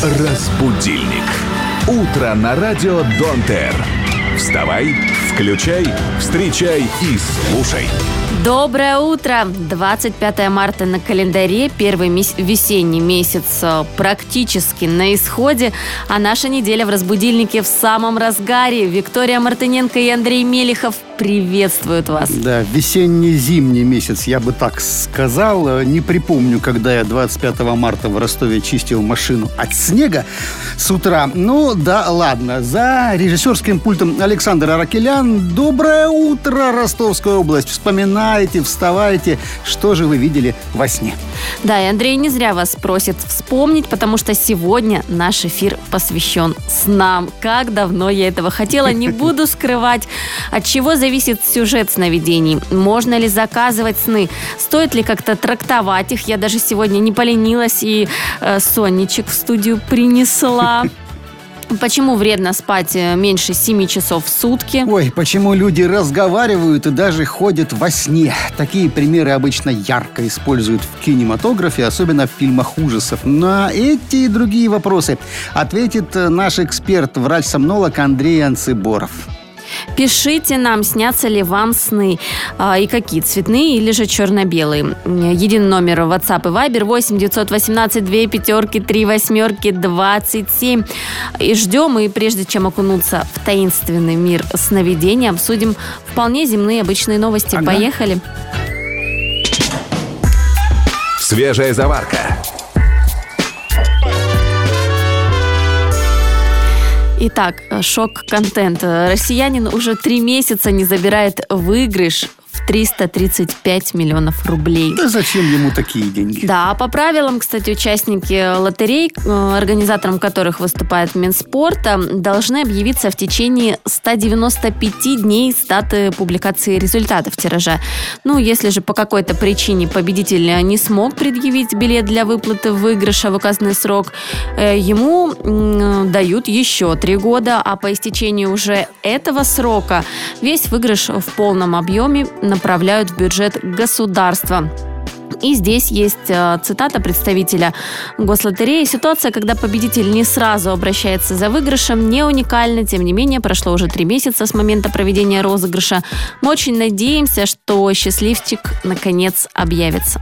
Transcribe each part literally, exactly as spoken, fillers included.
Разбудильник. Утро на радио Дон-Тер. Вставай, включай, встречай и слушай. Доброе утро! двадцать пятое марта на календаре, первый мес- весенний месяц практически на исходе, а наша неделя в Разбудильнике в самом разгаре. Виктория Мартыненко и Андрей Мелихов приветствуют вас. Да, весенне-зимний месяц, я бы так сказал. Не припомню, когда я двадцать пятого марта в Ростове чистил машину от снега с утра. Ну, да, ладно. За режиссерским пультом Александр Аракелян. Доброе утро, Ростовская область. Вспоминайте, вставайте, что же вы видели во сне. Да, и Андрей не зря вас просит вспомнить, потому что сегодня наш эфир посвящен снам. Как давно я этого хотела, не буду скрывать. От чего зависит сюжет сновидений? Можно ли заказывать сны? Стоит ли как-то трактовать их? Я даже сегодня не поленилась и э, сонничек в студию принесла. Почему вредно спать меньше семи часов в сутки? Ой, почему люди разговаривают и даже ходят во сне? Такие примеры обычно ярко используют в кинематографе, особенно в фильмах ужасов. На эти и другие вопросы ответит наш эксперт, врач-сомнолог Андрей Анциборов. Пишите нам, снятся ли вам сны, и какие, цветные или же черно-белые. Единый номер WhatsApp и Viber восемь девятьсот восемнадцать две пятерки три восьмерки двадцать семь. И ждем, и прежде чем окунуться в таинственный мир сновидений, обсудим вполне земные обычные новости. Ага. Поехали! Свежая заварка. Итак, шок-контент. Россиянин уже три месяца не забирает выигрыш в триста тридцать пять миллионов рублей. Да зачем ему такие деньги? Да, по правилам, кстати, участники лотерей, организатором которых выступает Минспорта, должны объявиться в течение ста девяноста пяти дней с даты публикации результатов тиража. Ну, если же по какой-то причине победитель не смог предъявить билет для выплаты выигрыша в указанный срок, ему дают еще три года, а по истечении уже этого срока весь выигрыш в полном объеме направляют в бюджет государства. И здесь есть цитата представителя Гослотереи. Ситуация, когда победитель не сразу обращается за выигрышем, не уникальна. Тем не менее, прошло уже три месяца с момента проведения розыгрыша. Мы очень надеемся, что счастливчик наконец объявится.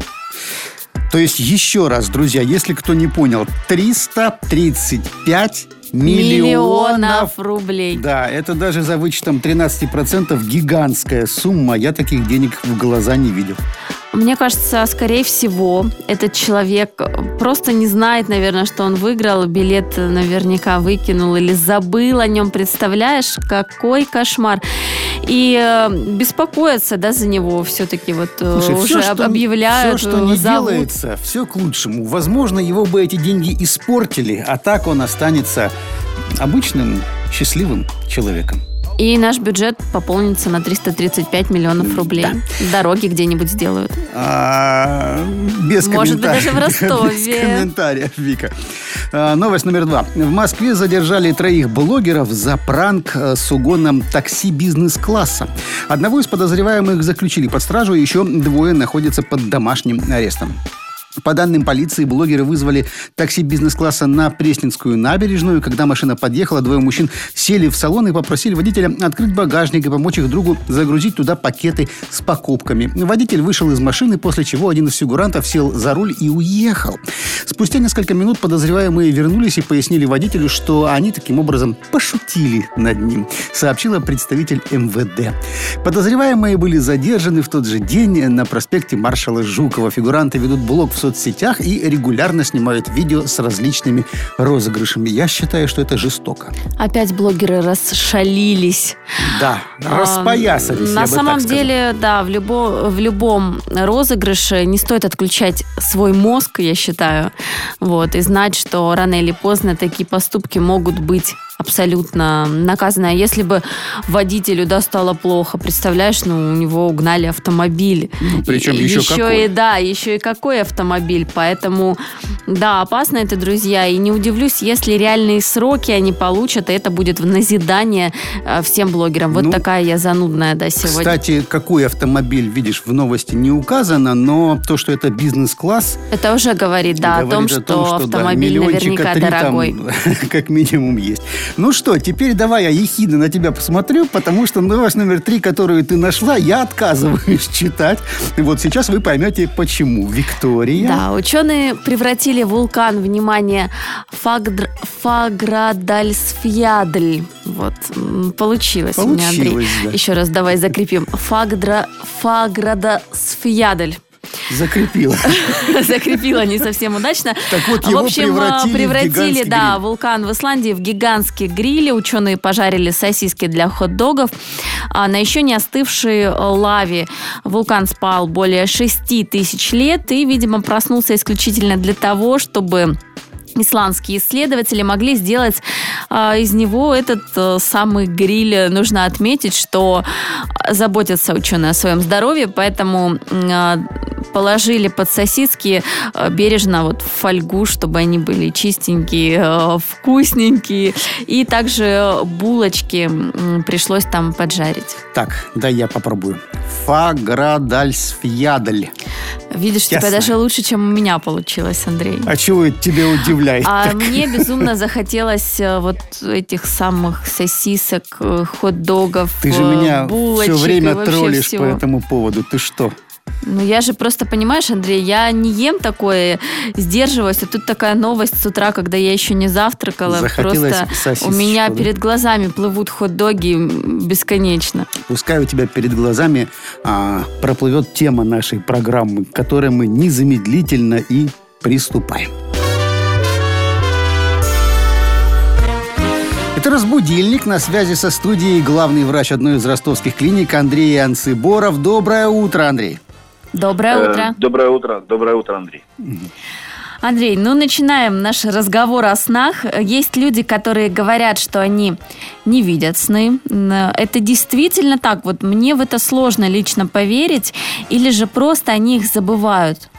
То есть, еще раз, друзья, если кто не понял, триста тридцать пять миллионов, миллионов рублей. Да, это даже за вычетом тринадцать процентов гигантская сумма. Я таких денег в глаза не видел. Мне кажется, скорее всего, этот человек просто не знает, наверное, что он выиграл. Билет наверняка выкинул или забыл о нем. Представляешь, какой кошмар. И э, беспокоятся, да, за него все-таки вот. Слушай, уже все, что, объявляют. Все, что не зовут. делается, все к лучшему. Возможно, его бы эти деньги испортили, а так он останется обычным счастливым человеком. И наш бюджет пополнится на триста тридцать пять миллионов рублей. Да. Дороги где-нибудь сделают. А, без Может быть, даже в Ростове. Без комментариев, Вика. А, новость номер два. В Москве задержали троих блогеров за пранк с угоном такси бизнес-класса. Одного из подозреваемых заключили под стражу, еще двое находятся под домашним арестом. По данным полиции, блогеры вызвали такси бизнес-класса на Пресненскую набережную. Когда машина подъехала, двое мужчин сели в салон и попросили водителя открыть багажник и помочь их другу загрузить туда пакеты с покупками. Водитель вышел из машины, после чего один из фигурантов сел за руль и уехал. Спустя несколько минут подозреваемые вернулись и пояснили водителю, что они таким образом пошутили над ним, сообщила представитель эм вэ дэ. Подозреваемые были задержаны в тот же день на проспекте Маршала Жукова. Фигуранты ведут блог в соцсетях и регулярно снимают видео с различными розыгрышами. Я считаю, что это жестоко. Опять блогеры расшалились. Да, распоясались. На самом деле, да, в, любо, в любом розыгрыше не стоит отключать свой мозг, я считаю, вот, и знать, что рано или поздно такие поступки могут быть абсолютно наказанная. Если бы водителю, да, стало плохо, представляешь, ну, у него угнали автомобиль. Ну, причем и, еще, еще какой. И, да, еще и какой автомобиль. Поэтому, да, опасно это, друзья. И не удивлюсь, если реальные сроки они получат, и это будет в назидание всем блогерам. Вот ну, такая я занудная, да, сегодня. Кстати, какой автомобиль, видишь, в новости не указано, но то, что это бизнес-класс... Это уже говорит, да, говорит о том, что, о том, что автомобиль да, наверняка дорогой. Там, как минимум есть. Ну что, теперь давай я ехидно на тебя посмотрю, потому что новость номер три, которую ты нашла, я отказываюсь читать. И вот сейчас вы поймете, почему. Виктория. Да, ученые превратили вулкан, внимание, Фагдр... Фаградальсфьядль. Вот, получилось, получилось у меня, Андрей. Да. Еще раз давай закрепим. Фагдра... Фаградальсфьядль. Закрепила. Закрепила не совсем удачно. Так вот, его в общем, превратили, превратили в да, гриль. вулкан в Исландии в гигантский гриль. Ученые пожарили сосиски для хот-догов. А на еще не остывшей лаве вулкан спал более шести тысяч лет и, видимо, проснулся исключительно для того, чтобы... исландские исследователи могли сделать а, из него этот а, самый гриль. Нужно отметить, что заботятся ученые о своем здоровье, поэтому а, положили под сосиски а, бережно вот в фольгу, чтобы они были чистенькие, а, вкусненькие. И также булочки м, пришлось там поджарить. Так, да, я попробую. Фаградальсфьядль. Видишь, у тебя даже лучше, чем у меня получилось, Андрей. А чего это тебя удивляет? А так? Мне безумно захотелось вот этих самых сосисок, хот-догов, булочек. Ты же меня булочек, все время троллишь всего. по этому поводу. Ты что? Ну, я же просто, понимаешь, Андрей, я не ем такое, сдерживаюсь. А тут такая новость с утра, когда я еще не завтракала. Захотелось просто у меня да? перед глазами плывут хот-доги бесконечно. Пускай у тебя перед глазами а, проплывет тема нашей программы, к которой мы незамедлительно и приступаем. Это «Разбудильник». На связи со студией главный врач одной из ростовских клиник Андрей Анциборов. Доброе утро, Андрей. Доброе утро. Э, доброе утро. Доброе утро, Андрей. Андрей, ну начинаем наш разговор о снах. Есть люди, которые говорят, что они не видят сны. Это действительно так? Вот мне в это сложно лично поверить. Или же просто они их забывают?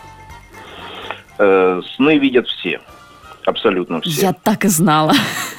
Э, сны видят все. Абсолютно все. Я так и знала.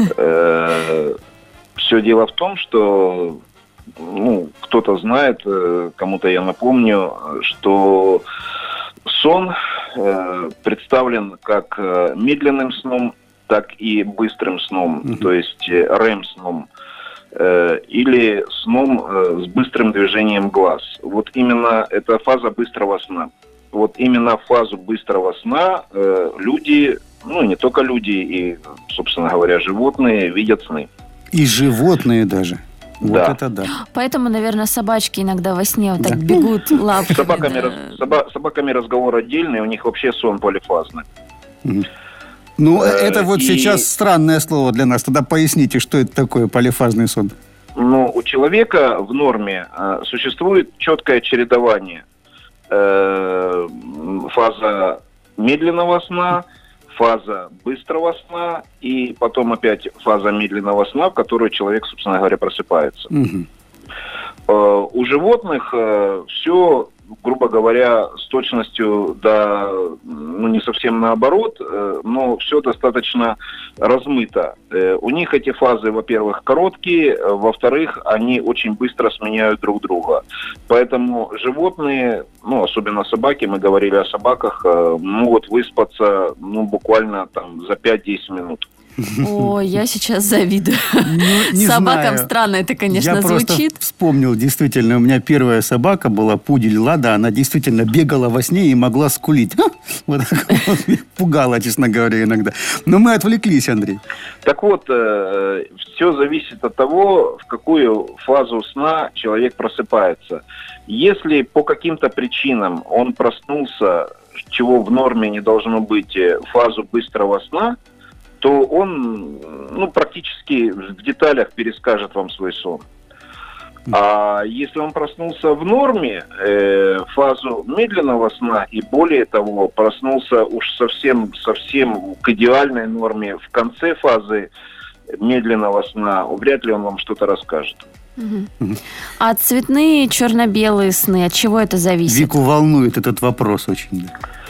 Э, все дело в том, что ну, кто-то знает, кому-то я напомню, что сон э, представлен как медленным сном, так и быстрым сном, mm-hmm. то есть рэм-сном, э, или сном э, с быстрым движением глаз. Вот именно это фаза быстрого сна. Вот именно в фазу быстрого сна э, люди, ну не только люди, и, собственно говоря, животные видят сны. И животные даже. Вот да. это да. Поэтому, наверное, собачки иногда во сне вот так да. бегут лапками. С собаками, да. соба, собаками разговор отдельный, у них вообще сон полифазный. Угу. Ну, э, это вот и... сейчас странное слово для нас. Тогда поясните, что это такое полифазный сон. Ну, у человека в норме э, существует четкое чередование. Э, фаза медленного сна, фаза быстрого сна и потом опять фаза медленного сна, в которой человек, собственно говоря, просыпается. Угу. Э, у животных э, все, грубо говоря, с точностью, да, ну не совсем наоборот, э, но все достаточно размыто. Э, у них эти фазы, во-первых, короткие, э, во-вторых, они очень быстро сменяют друг друга. Поэтому животные, ну особенно собаки, мы говорили о собаках, э, могут выспаться ну буквально там за пять-десять минут. Ой, я сейчас завидую. Ну, Собакам знаю. Странно это, конечно, я звучит. Я просто вспомнил, действительно, у меня первая собака была, пудель Лада, она действительно бегала во сне и могла скулить. Вот так вот, пугала, честно говоря, иногда. Но мы отвлеклись, Андрей. Так вот, э, все зависит от того, в какую фазу сна человек просыпается. Если по каким-то причинам он проснулся, чего в норме не должно быть, в фазу быстрого сна, то он ну, практически в деталях перескажет вам свой сон. А если он проснулся в норме, э, фазу медленного сна, и более того, проснулся уж совсем, совсем к идеальной норме в конце фазы медленного сна, вряд ли он вам что-то расскажет. Угу. А цветные черно-белые сны, от чего это зависит? Вику волнует этот вопрос очень.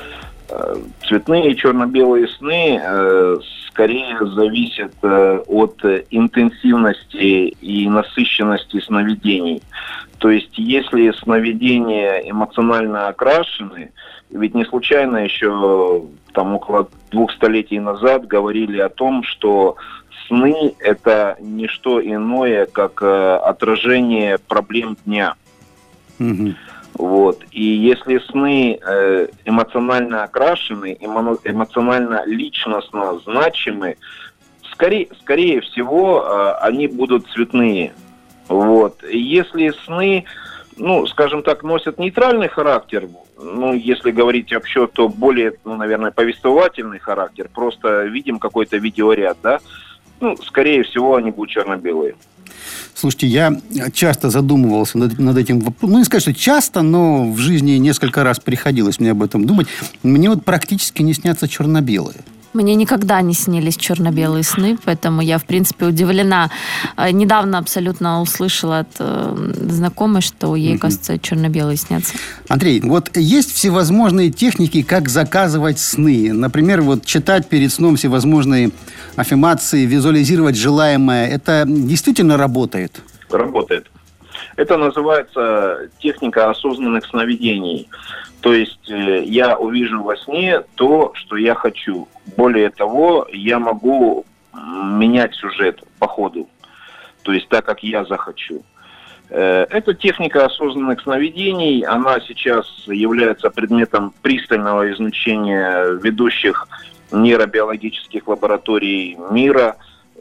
Цветные и черно-белые сны э, скорее зависят э, от интенсивности и насыщенности сновидений. То есть, если сновидения эмоционально окрашены, ведь не случайно еще там около двух столетий назад говорили о том, что сны – это не что иное, как э, отражение проблем дня. Угу. Вот. И если сны э, эмоционально окрашены, эмо, эмоционально личностно значимы, скорее, скорее всего, э, они будут цветные. Вот. И если сны, ну, скажем так, носят нейтральный характер, ну, если говорить вообще, то более, ну, наверное, повествовательный характер, просто видим какой-то видеоряд, да, ну, скорее всего, они будут черно-белые. Слушайте, я часто задумывался над, над этим вопросом. Ну, не сказать, что часто, но в жизни несколько раз приходилось мне об этом думать. Мне вот практически не снятся черно-белые. Мне никогда не снились черно-белые сны, поэтому я, в принципе, удивлена. Недавно абсолютно услышала от э, знакомой, что ей, угу. кажется, черно-белые снятся. Андрей, вот есть всевозможные техники, как заказывать сны. Например, вот читать перед сном всевозможные аффирмации, визуализировать желаемое. Это действительно работает? Работает. Это называется техника осознанных сновидений. То есть э, я увижу во сне то, что я хочу. Более того, я могу менять сюжет по ходу. То есть так, как я захочу. Э, эта техника осознанных сновидений, она сейчас является предметом пристального изучения ведущих нейробиологических лабораторий мира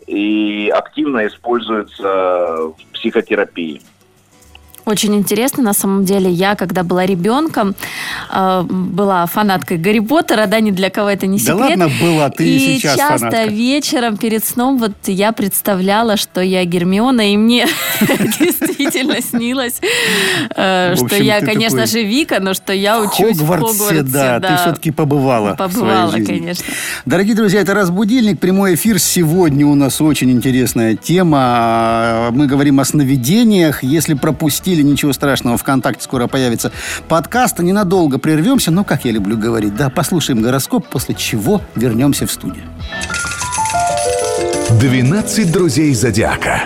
и активно используется в психотерапии. Очень интересно, на самом деле. Я, когда была ребенком, э, была фанаткой Гарри Поттера, да, ни для кого это не секрет. Да ладно, была, ты и сейчас часто фанатка. Вечером перед сном вот я представляла, что я Гермиона, и мне действительно снилось, что я, конечно же, Вика, но что я учусь в Хогвартсе. Да, ты все-таки побывала. Побывала, конечно. Дорогие друзья, это «Разбудильник», прямой эфир. Сегодня у нас очень интересная тема. Мы говорим о сновидениях. Если пропустили, ничего страшного, ВКонтакте скоро появится подкаст. Ненадолго прервемся, но, как я люблю говорить, да, послушаем гороскоп, после чего вернемся в студию. двенадцать друзей зодиака.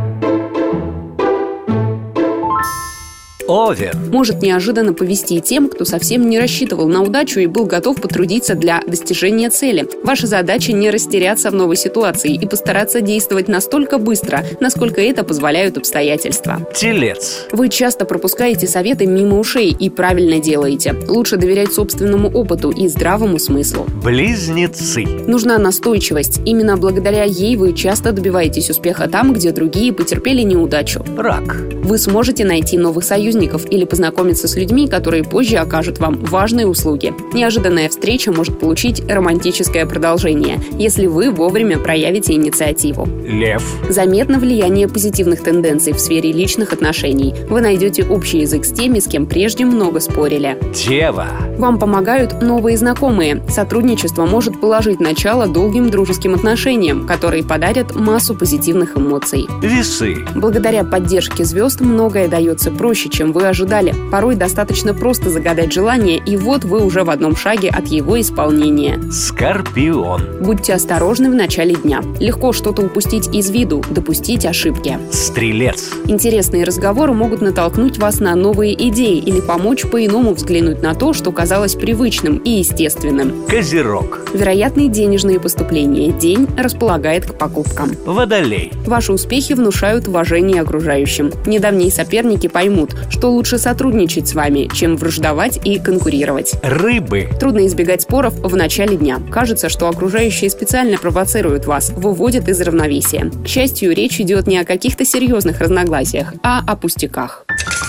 Овен. Может неожиданно повести тем, кто совсем не рассчитывал на удачу и был готов потрудиться для достижения цели. Ваша задача не растеряться в новой ситуации и постараться действовать настолько быстро, насколько это позволяют обстоятельства. Телец. Вы часто пропускаете советы мимо ушей и правильно делаете. Лучше доверять собственному опыту и здравому смыслу. Близнецы. Нужна настойчивость. Именно благодаря ей вы часто добиваетесь успеха там, где другие потерпели неудачу. Рак. Вы сможете найти новых союзников или познакомиться с людьми, которые позже окажут вам важные услуги. Неожиданная встреча может получить романтическое продолжение, если вы вовремя проявите инициативу. Лев. Заметно влияние позитивных тенденций в сфере личных отношений. Вы найдете общий язык с теми, с кем прежде много спорили. Дева. Вам помогают новые знакомые. Сотрудничество может положить начало долгим дружеским отношениям, которые подарят массу позитивных эмоций. Весы. Благодаря поддержке звезд многое дается проще, чем вы ожидали. Порой достаточно просто загадать желание, и вот вы уже в одном шаге от его исполнения. Скорпион. Будьте осторожны в начале дня. Легко что-то упустить из виду, допустить ошибки. Стрелец. Интересные разговоры могут натолкнуть вас на новые идеи или помочь по-иному взглянуть на то, что казалось привычным и естественным. Козерог. Вероятные денежные поступления. День располагает к покупкам. Водолей. Ваши успехи внушают уважение окружающим. Недавние соперники поймут, что лучше сотрудничать с вами, чем враждовать и конкурировать. Рыбы. Трудно избегать споров в начале дня. Кажется, что окружающие специально провоцируют вас, выводят из равновесия. К счастью, речь идет не о каких-то серьезных разногласиях, а о пустяках.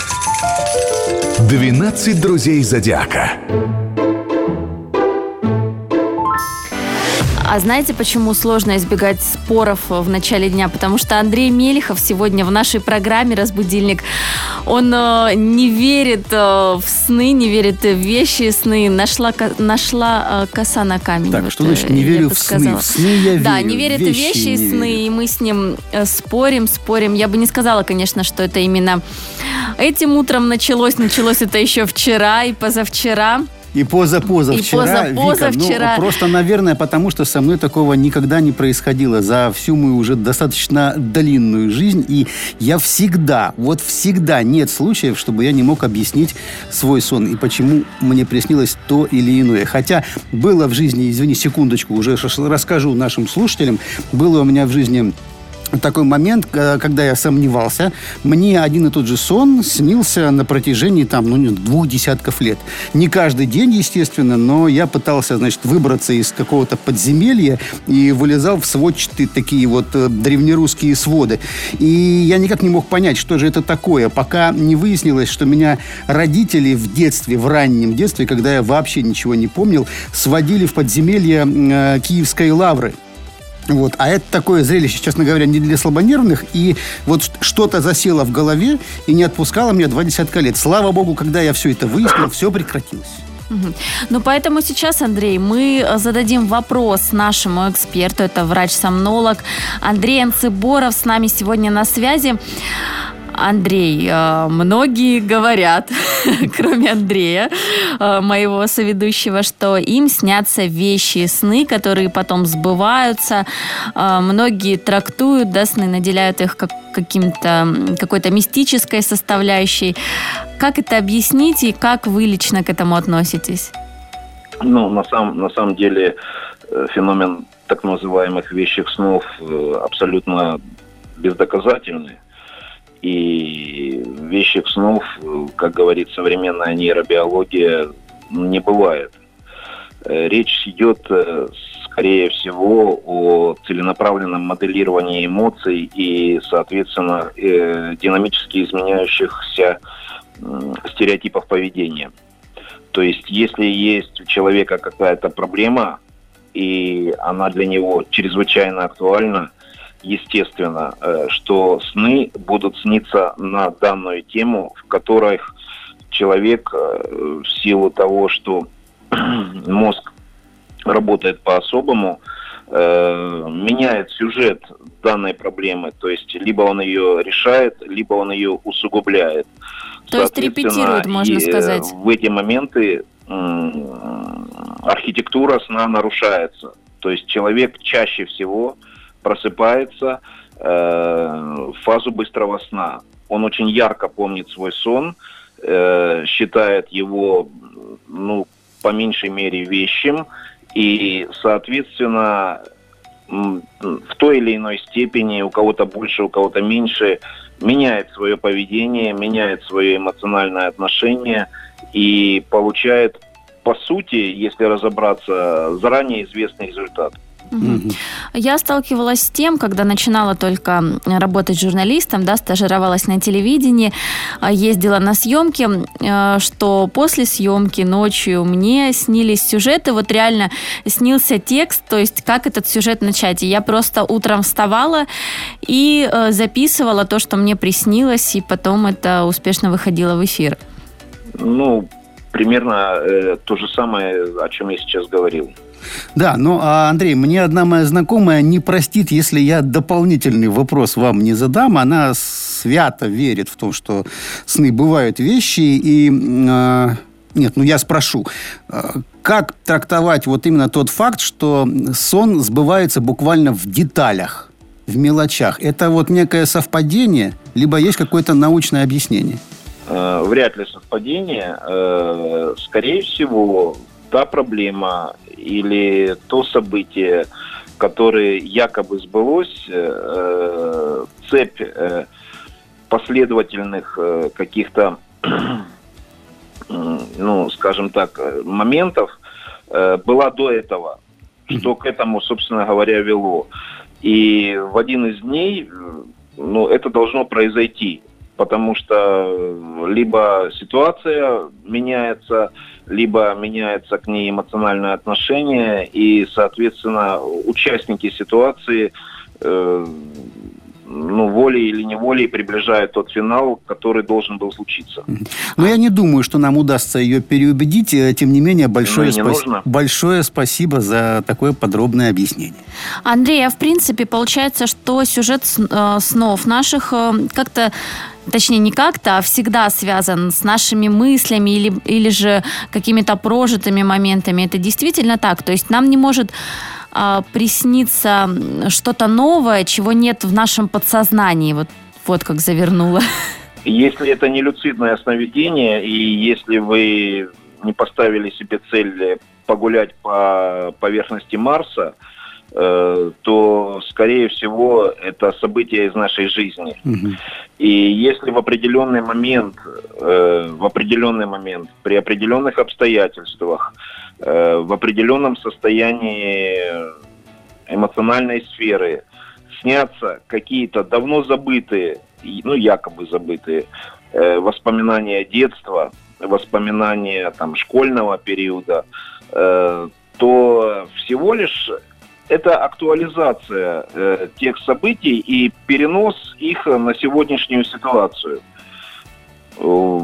двенадцать друзей зодиака. А знаете, почему сложно избегать споров в начале дня? Потому что Андрей Мелихов сегодня в нашей программе «Разбудильник», он э, не верит э, в сны, не верит в вещи сны. Нашла, нашла э, коса на камень. Так, вот, что значит не верю в сны? Сказала. В сны я верю. Да, не верит в вещи, вещи и сны, верю. И мы с ним э, спорим, спорим. Я бы не сказала, конечно, что это именно этим утром началось. Началось это еще вчера и позавчера. И позапозавчера, и позапозавчера. Вика, ну, просто, наверное, потому что со мной такого никогда не происходило за всю мою уже достаточно длинную жизнь. И я всегда, вот всегда нет случаев, чтобы я не мог объяснить свой сон и почему мне приснилось то или иное. Хотя было в жизни, извини, секундочку, уже расскажу нашим слушателям, было у меня в жизни... такой момент, когда я сомневался. Мне один и тот же сон снился на протяжении там, ну, двух десятков лет. Не каждый день, естественно, но я пытался, значит, выбраться из какого-то подземелья и вылезал в сводчатые такие вот древнерусские своды. И я никак не мог понять, что же это такое, пока не выяснилось, что меня родители в детстве, в раннем детстве, когда я вообще ничего не помнил, сводили в подземелье э, Киевской лавры. Вот. А это такое зрелище, честно говоря, не для слабонервных. И вот что-то засело в голове и не отпускало меня два десятка лет. Слава богу, когда я все это выяснил, все прекратилось. Угу. Ну, поэтому сейчас, Андрей, мы зададим вопрос нашему эксперту. Это врач-сомнолог Андрей Анциборов с нами сегодня на связи. Андрей, многие говорят, кроме Андрея, моего соведущего, что им снятся вещи, сны, которые потом сбываются. Многие трактуют, да, сны, наделяют их как каким-то, какой-то мистической составляющей. Как это объяснить и как вы лично к этому относитесь? Ну, на самом, на самом деле феномен так называемых вещих снов абсолютно бездоказательный. И вещих снов, как говорит современная нейробиология, не бывает. Речь идет, скорее всего, о целенаправленном моделировании эмоций и, соответственно, динамически изменяющихся стереотипов поведения. То есть, если есть у человека какая-то проблема, и она для него чрезвычайно актуальна, естественно, что сны будут сниться на данную тему, в которых человек в силу того, что мозг работает по-особому, меняет сюжет данной проблемы. То есть либо он ее решает, либо он ее усугубляет. То есть репетирует, можно сказать. В эти моменты архитектура сна нарушается. То есть человек чаще всего просыпается э, в фазу быстрого сна. Он очень ярко помнит свой сон, э, считает его, ну, по меньшей мере вещим, и, соответственно, в той или иной степени, у кого-то больше, у кого-то меньше, меняет свое поведение, меняет свое эмоциональное отношение и получает, по сути, если разобраться, заранее известный результат. Угу. Я сталкивалась с тем, когда начинала только работать журналистом, да, стажировалась на телевидении, ездила на съемки, что после съемки ночью мне снились сюжеты, вот реально снился текст, то есть как этот сюжет начать. И я просто утром вставала и записывала то, что мне приснилось, и потом это успешно выходило в эфир. Ну, примерно э, то же самое, о чем я сейчас говорил. Да, ну, а, Андрей, мне одна моя знакомая не простит, если я дополнительный вопрос вам не задам. Она свято верит в том, что сны бывают вещи. И, э, нет, ну, я спрошу, э, как трактовать вот именно тот факт, что сон сбывается буквально в деталях, в мелочах? Это вот некое совпадение, либо есть какое-то научное объяснение? Э, вряд ли совпадение. Э, скорее всего, та проблема или то событие, которое якобы сбылось, э, цепь э, последовательных э, каких-то, э, ну, скажем так, моментов э, была до этого, что к этому, собственно говоря, вело. И в один из дней, ну, это должно произойти. потому что либо ситуация меняется, либо меняется к ней эмоциональное отношение, и, соответственно, участники ситуации э, ну, волей или неволей приближают тот финал, который должен был случиться. Но я не думаю, что нам удастся ее переубедить. Тем не менее, большое, не спас... нужно. большое спасибо за такое подробное объяснение. Андрей, а в принципе получается, что сюжет снов наших как-то, точнее не как-то, а всегда связан с нашими мыслями или, или же какими-то прожитыми моментами. Это действительно так? То есть нам не может приснится что-то новое, чего нет в нашем подсознании. Вот, вот как завернула. Если это не люцидное сновидение, и если вы не поставили себе цель погулять по поверхности Марса, э, то, скорее всего, это событие из нашей жизни. Угу. И если в определенный момент, э, в определенный момент, при определенных обстоятельствах, в определенном состоянии эмоциональной сферы снятся какие-то давно забытые, ну, якобы забытые э, воспоминания детства, воспоминания там, школьного периода, э, то всего лишь это актуализация э, тех событий и перенос их на сегодняшнюю ситуацию. И,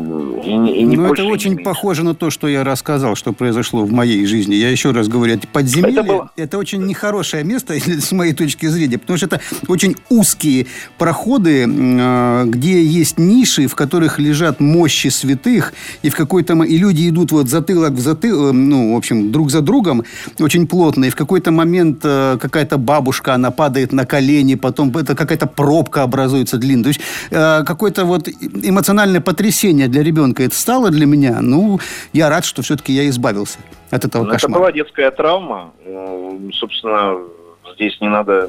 и не Ну, это очень не похоже на то, что я рассказал, что произошло в моей жизни. Я еще раз говорю, это подземелье, это, было... это очень нехорошее место, с моей точки зрения, потому что это очень узкие проходы, где есть ниши, в которых лежат мощи святых, и в какой-то и люди идут вот затылок в затылок, ну, в общем, друг за другом, очень плотно, и в какой-то момент какая-то бабушка, она падает на колени, потом это какая-то пробка образуется длинная. То есть какой-то вот эмоциональный потрясение Потрясение для ребенка это стало для меня. Ну, я рад, что все-таки я избавился от этого Но кошмара. Это была детская травма. Собственно, здесь не надо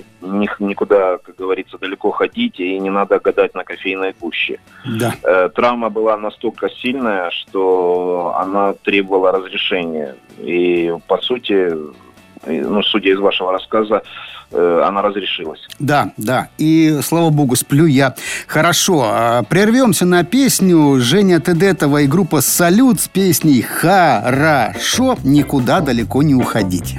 никуда, как говорится, далеко ходить, и не надо гадать на кофейной гуще. Да. Травма была настолько сильная, что она требовала разрешения. И, по сути, ну, судя из вашего рассказа, она разрешилась. Да, да. И, слава богу, сплю я хорошо. Прервемся на песню. Женя Тедетова и группа «Салют» с песней «Хорошо». Никуда далеко не уходите.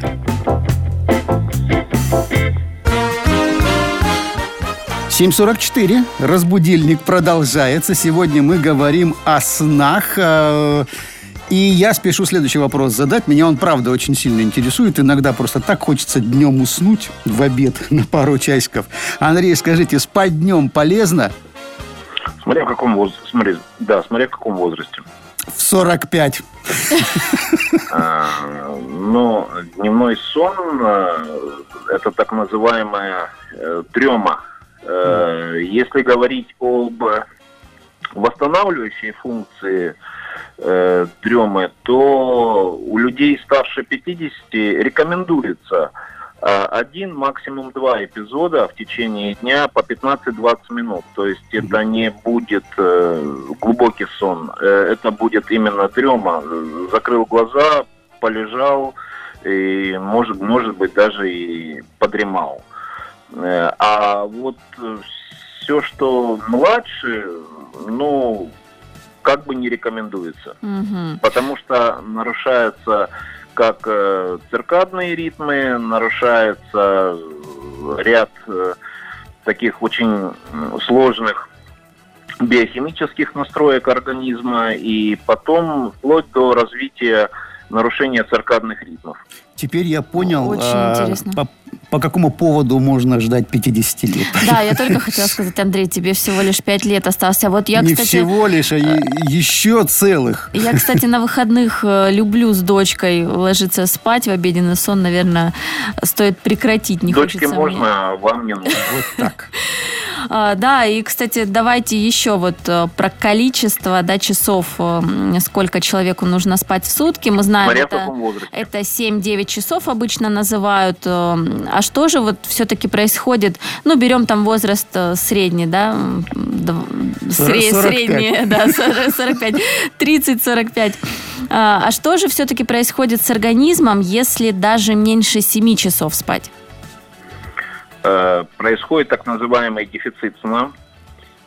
семь сорок четыре. Разбудильник продолжается. Сегодня мы говорим о снах. И я спешу следующий вопрос задать. Меня он, правда, очень сильно интересует. Иногда просто так хочется днем уснуть в обед на пару часиков. Андрей, скажите, спать днем полезно? Смотря в каком возрасте. Смотри, да, смотря в каком возрасте. В сорок пять. Ну, дневной сон – это так называемая трема. Если говорить об восстанавливающей функции э, дремы, то у людей старше пятидесяти рекомендуется э, один, максимум два эпизода в течение дня по пятнадцать-двадцать минут. То есть это не будет э, глубокий сон, э, это будет именно дрема. Закрыл глаза, полежал и, может, может быть, даже и подремал. Э, а вот все, что младше, ну, как бы не рекомендуется. Угу. Потому что нарушаются как э, циркадные ритмы, нарушается ряд э, таких очень сложных биохимических настроек организма, и потом вплоть до развития нарушения циркадных ритмов. Теперь я понял, Очень а, интересно. По, по какому поводу можно ждать пятидесяти лет. Да, я только хотела сказать, Андрей, тебе всего лишь пять лет осталось. А вот я, Не кстати, всего лишь, а еще целых. Я, кстати, на выходных люблю с дочкой ложиться спать в обеденный сон. Наверное, стоит прекратить. Не Дочке хочется можно, мне. а вам не нужно. Вот так. А, да, и, кстати, давайте еще вот про количество, да, часов, сколько человеку нужно спать в сутки. Мы знаем, Смотря это, в каком возрасте. это семь-девять часов обычно называют. А что же вот все-таки происходит? Ну, берем там возраст средний, да, сорок пять. Средний, да, сорок пять, тридцать-сорок пять. А что же все-таки происходит с организмом, если даже меньше семи часов спать? Происходит так называемый дефицит сна.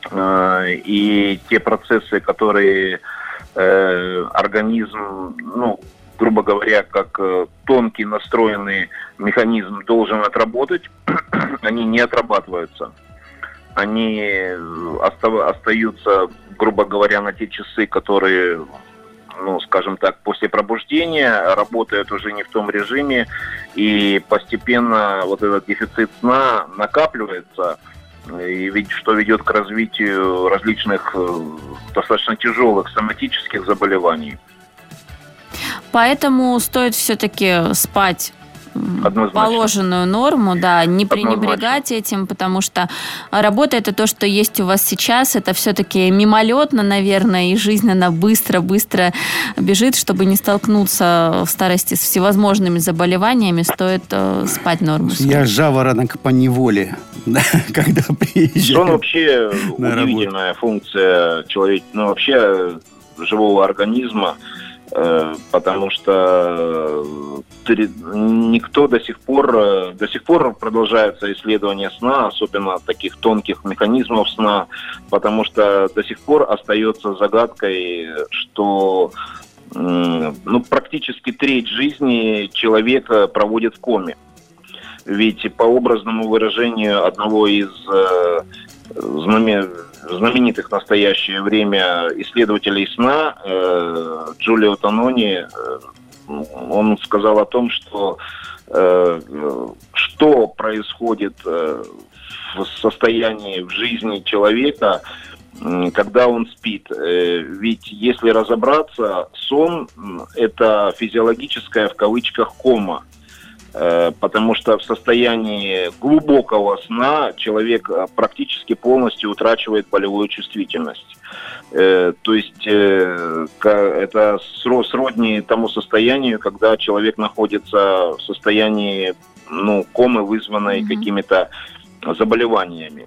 и те процессы, которые организм, ну, грубо говоря, как тонкий настроенный механизм должен отработать, они не отрабатываются. Они остаются, грубо говоря, на те часы, которые, ну, скажем так, после пробуждения работают уже не в том режиме, и постепенно вот этот дефицит сна накапливается, и ведь что ведет к развитию различных достаточно тяжелых соматических заболеваний. Поэтому стоит все-таки спать Однозначно. Положенную норму, да, не пренебрегать Однозначно. этим, потому что работа это то, что есть у вас сейчас, это все-таки мимолетно, наверное, и жизнь, она быстро-быстро бежит, чтобы не столкнуться в старости с всевозможными заболеваниями, стоит э, спать норму. Я жаворонок по неволе, когда приезжаю. Сон вообще удивительная функция человека, ну вообще живого организма, потому что никто до сих пор, до сих пор продолжаются исследования сна, особенно таких тонких механизмов сна, потому что до сих пор остается загадкой, что ну, практически треть жизни человека проводит в коме. Ведь по образному выражению одного из знаменитых в настоящее время исследователей сна, Джулио Тонони, он сказал о том, что что происходит в состоянии, в жизни человека, когда он спит. Ведь если разобраться, сон – это физиологическая, в кавычках, кома. Потому что в состоянии глубокого сна человек практически полностью утрачивает болевую чувствительность. То есть это сродни тому состоянию, когда человек находится в состоянии, ну, комы, вызванной mm-hmm. какими-то заболеваниями.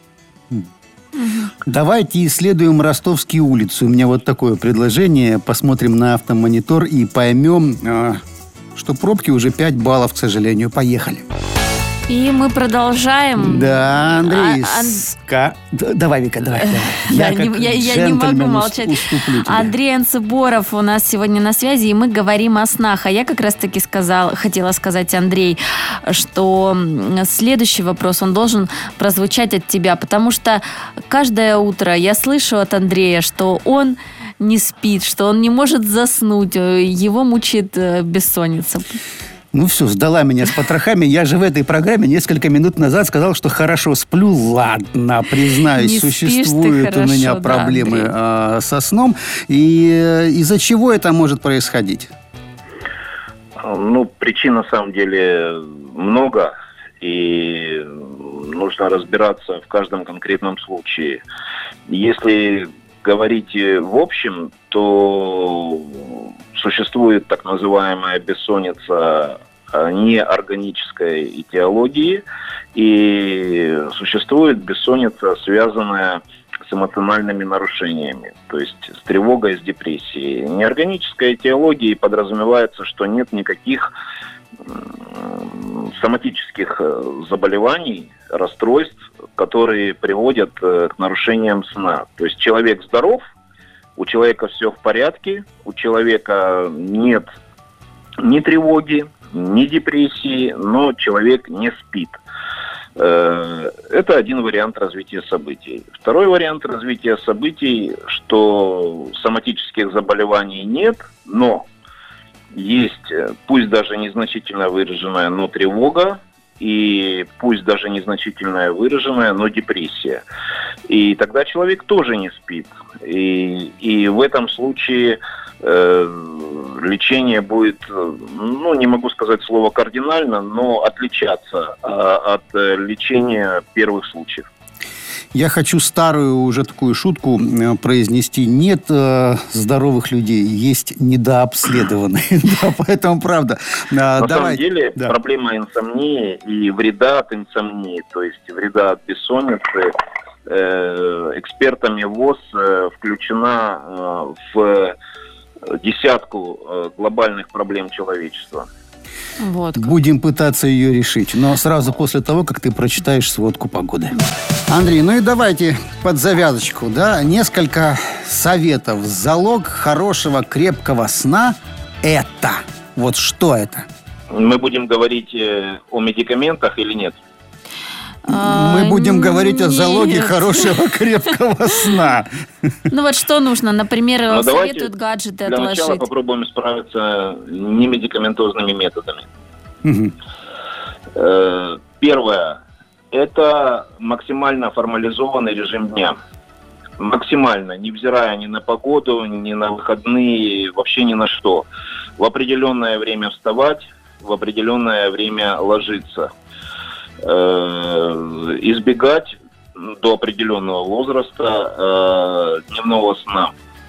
Давайте исследуем Ростовские улицы. У меня вот такое предложение. Посмотрим на автомонитор и поймем, что пробки уже пять баллов, к сожалению. Поехали. И мы продолжаем. Да, Андрей. А, ска... Давай, Вика, давай. давай. Я, я, не, я, я не могу молчать. Андрей Анцеборов у нас сегодня на связи, и мы говорим о снах. А я как раз-таки сказал, хотела сказать, Андрей, что следующий вопрос, он должен прозвучать от тебя, потому что каждое утро я слышу от Андрея, что он не спит, что он не может заснуть, его мучает бессонница. Ну все, сдала меня с потрохами. Я же в этой программе несколько минут назад сказал, что хорошо сплю. Ладно, признаюсь, не существуют хорошо, у меня проблемы да, э, со сном. И из-за чего это может происходить? Ну, причин на самом деле много. И нужно разбираться в каждом конкретном случае. Если говорить в общем, то существует так называемая бессонница неорганической этиологии, и существует бессонница, связанная с эмоциональными нарушениями, то есть с тревогой, с депрессией. Неорганической этиологии подразумевается, что нет никаких соматических заболеваний, расстройств, которые приводят к нарушениям сна. То есть человек здоров, у человека все в порядке, у человека нет ни тревоги, ни депрессии, но человек не спит. Это один вариант развития событий. Второй вариант развития событий, что соматических заболеваний нет, но есть, пусть даже незначительно выраженная, но тревога, и пусть даже незначительная выраженная, но депрессия. И тогда человек тоже не спит. И, и в этом случае э, лечение будет, ну, не могу сказать слово кардинально, но отличаться э, от лечения первых случаев. Я хочу старую уже такую шутку произнести. Нет э, здоровых людей, есть недообследованные. Да, поэтому правда. На самом деле проблема инсомнии и вреда от инсомнии, то есть вреда от бессонницы, экспертами ВОЗ включена в десятку глобальных проблем человечества. Вот как. Будем пытаться ее решить, но сразу после того, как ты прочитаешь сводку погоды. Андрей, ну и давайте под завязочку, да, несколько советов. Залог хорошего крепкого сна – это. Вот что это? Мы будем говорить э, о медикаментах или нет? Мы будем говорить о залоге нет. хорошего крепкого сна. Ну вот что нужно? Например, Но давайте советуют гаджеты для начала отложить. попробуем справиться немедикаментозными методами. Мгм. Э, Первое. Это максимально формализованный режим дня. Максимально, невзирая ни на погоду, ни на выходные, вообще ни на что. В определенное время вставать, в определенное время ложиться. Э, избегать до определенного возраста э, дневного сна.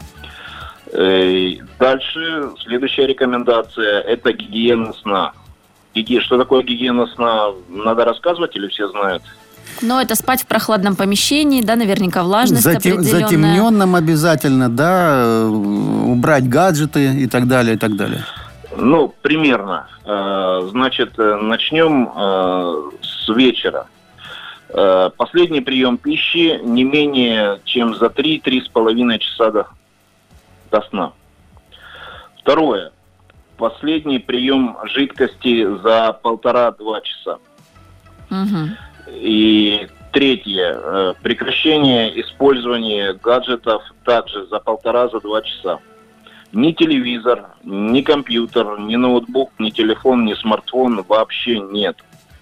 Э, дальше, следующая рекомендация – это гигиена сна. Гиги- Что такое гигиена сна? Надо рассказывать или все знают? Но это спать в прохладном помещении, да, наверняка влажность Затем- определенная. затемненным обязательно, да, э, убрать гаджеты и так далее, и так далее. Ну, примерно. Э, Значит, э, начнем э, с вечера. Э, Последний прием пищи не менее чем за три-три с половиной часа до, до сна. Второе. Последний прием жидкости за полтора-два часа. Мгм. И третье. э, Прекращение использования гаджетов также за полтора-за два часа. Ни телевизор, ни компьютер, ни ноутбук, ни телефон, ни смартфон вообще нет.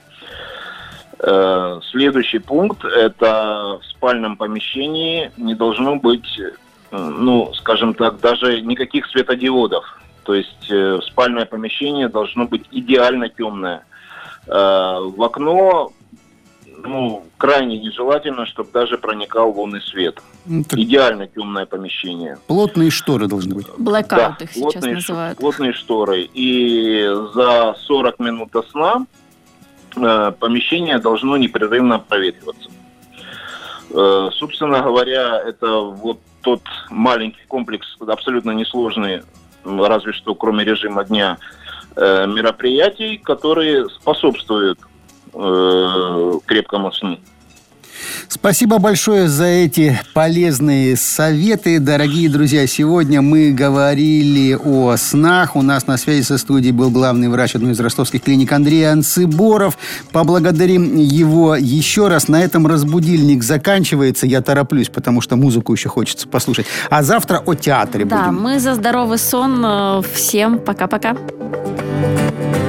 Э, Следующий пункт – это в спальном помещении не должно быть, э, ну, скажем так, даже никаких светодиодов. То есть э, спальное помещение должно быть идеально темное. Э, В окно, ну, крайне нежелательно, чтобы даже проникал лунный свет. Ну, так Идеально темное помещение. плотные шторы должны быть. Блэкаут их сейчас плотные, называют. ш- плотные шторы. И за сорок минут до сна э, помещение должно непрерывно проветриваться. Э, собственно говоря, это вот тот маленький комплекс, абсолютно несложный, м, разве что кроме режима дня, э, мероприятий, которые способствуют э, крепкому сну. Спасибо большое за эти полезные советы. Дорогие друзья, сегодня мы говорили о снах. У нас на связи со студией был главный врач одной из ростовских клиник Андрей Анциборов. Поблагодарим его еще раз. На этом разбудильник заканчивается. Я тороплюсь, потому что музыку еще хочется послушать. А завтра о театре Да, будем. мы за здоровый сон. Всем пока-пока.